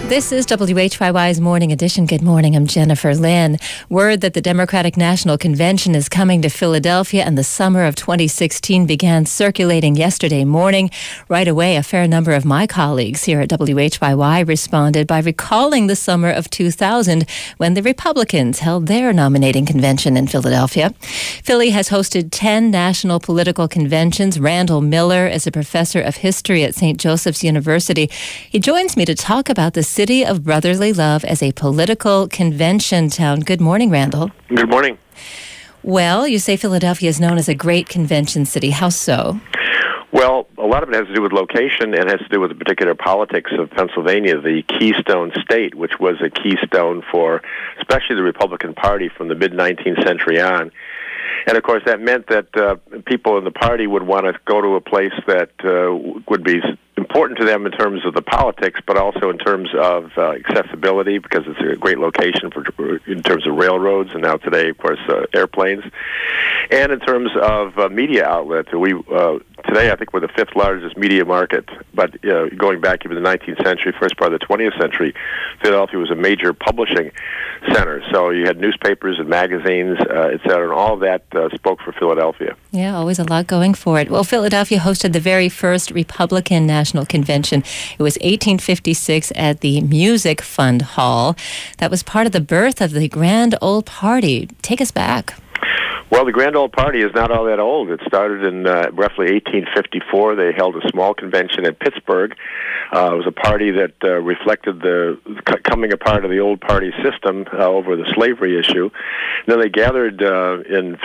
This is WHYY's Morning Edition. Good morning, I'm Jennifer Lynn. Word that the Democratic National Convention is coming to Philadelphia and the summer of 2016 began circulating yesterday morning. Right away, a fair number of my colleagues here at WHYY responded by recalling the summer of 2000 when the Republicans held their nominating convention in Philadelphia. Philly has hosted 10 national political conventions. Randall Miller is a professor of history at St. Joseph's University. He joins me to talk about the city of brotherly love as a political convention town. Good morning, Randall. Good morning. Well, you say Philadelphia is known as a great convention city. How so? Well, a lot of it has to do with location and has to do with the particular politics of Pennsylvania, the Keystone State, which was a keystone for especially the Republican Party from the mid-19th century on. And, of course, that meant that people in the party would want to go to a place that would be important to them in terms of the politics, but also in terms of accessibility, because it's a great location in terms of railroads, and now today, of course, airplanes, and in terms of media outlets. Today, I think we're the fifth largest media market, but going back even the 19th century, first part of the 20th century, Philadelphia was a major publishing center. So you had newspapers and magazines, et cetera, and all of that spoke for Philadelphia. Yeah, always a lot going for it. Well, Philadelphia hosted the very first Republican National Convention. It was 1856 at the Music Fund Hall. That was part of the birth of the Grand Ole Party. Take us back. Well, the Grand Ole Party is not all that old. It started in roughly 1854. They held a small convention in Pittsburgh. It was a party that reflected the coming apart of the old party system over the slavery issue. And then they gathered in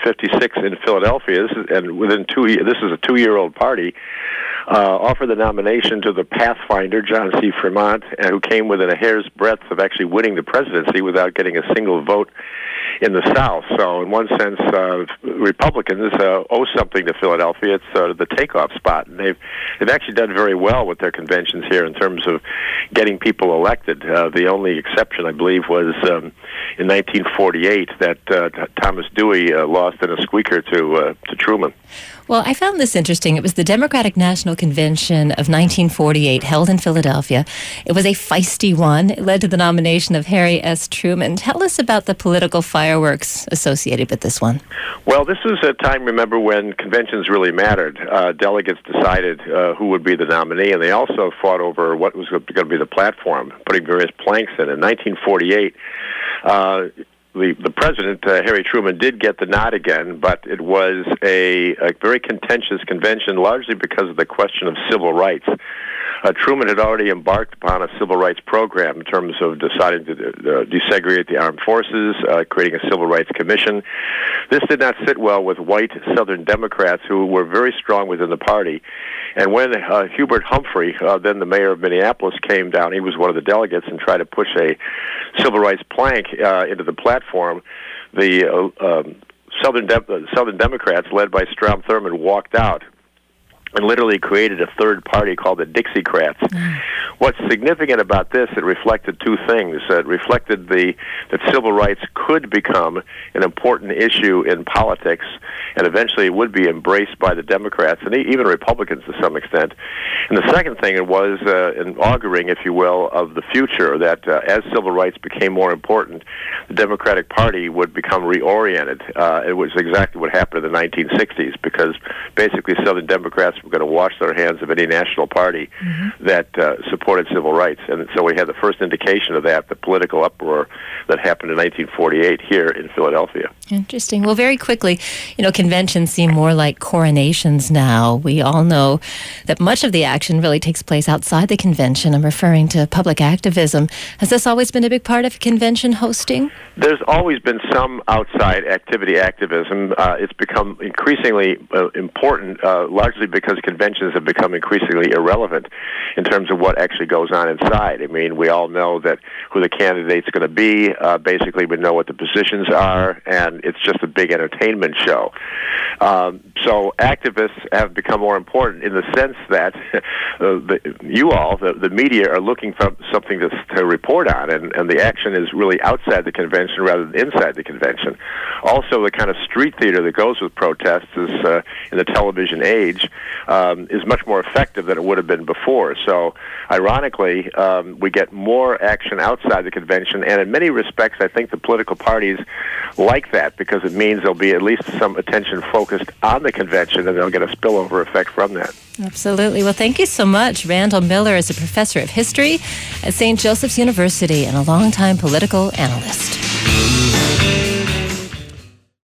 56 in Philadelphia, and within 2 years, this is a 2-year-old party, offered the nomination to the Pathfinder, John C. Fremont, who came within a hair's breadth of actually winning the presidency without getting a single vote in the South. So in one sense, Republicans owe something to Philadelphia. It's the takeoff spot. And they've actually done very well with their conventions here in terms of getting people elected. The only exception, I believe, was in 1948 that Thomas Dewey lost in a squeaker to Truman. Well, I found this interesting. It was the Democratic National Convention of 1948 held in Philadelphia. It was a feisty one. It led to the nomination of Harry S. Truman. Tell us about the political fireworks associated with this one. Well, this was a time, remember, when conventions really mattered. Delegates decided who would be the nominee, and they also fought over what was going to be the platform, putting various planks in. In 1948, the president, Harry Truman, did get the nod again, but it was a very contentious convention, largely because of the question of civil rights. Truman had already embarked upon a civil rights program in terms of deciding to desegregate the armed forces, creating a civil rights commission. This did not sit well with white Southern Democrats who were very strong within the party. And when Hubert Humphrey, then the mayor of Minneapolis, came down, he was one of the delegates, and tried to push a civil rights plank into the platform, the Southern Democrats, led by Strom Thurmond, walked out and literally created a third party called the Dixiecrats. What's significant about this, it reflected two things. It reflected that civil rights could become an important issue in politics, and eventually it would be embraced by the Democrats and even Republicans to some extent. And the second thing, it was an auguring, if you will, of the future, that as civil rights became more important, the Democratic Party would become reoriented. It was exactly what happened in the 1960s, because basically Southern Democrats were going to wash their hands of any national party that supported civil rights. And so we had the first indication of that, the political uproar that happened in 1948 here in Philadelphia. Interesting. Well, very quickly, conventions seem more like coronations now. We all know that much of the action really takes place outside the convention. I'm referring to public activism. Has this always been a big part of convention hosting? There's always been some outside activism. It's become increasingly important, largely because conventions have become increasingly irrelevant in terms of what actually goes on inside. I mean, we all know that who the candidate's going to be. Basically, we know what the positions are, and it's just a big entertainment show. So activists have become more important in the sense that the media, are looking for something to report on, and the action is really outside the convention rather than inside the convention. Also, the kind of street theater that goes with protests is, in the television age, is much more effective than it would have been before. So, ironically, ironically, we get more action outside the convention, and in many respects, I think the political parties like that because it means there'll be at least some attention focused on the convention, and they'll get a spillover effect from that. Absolutely. Well, thank you so much. Randall Miller is a professor of history at St. Joseph's University and a longtime political analyst.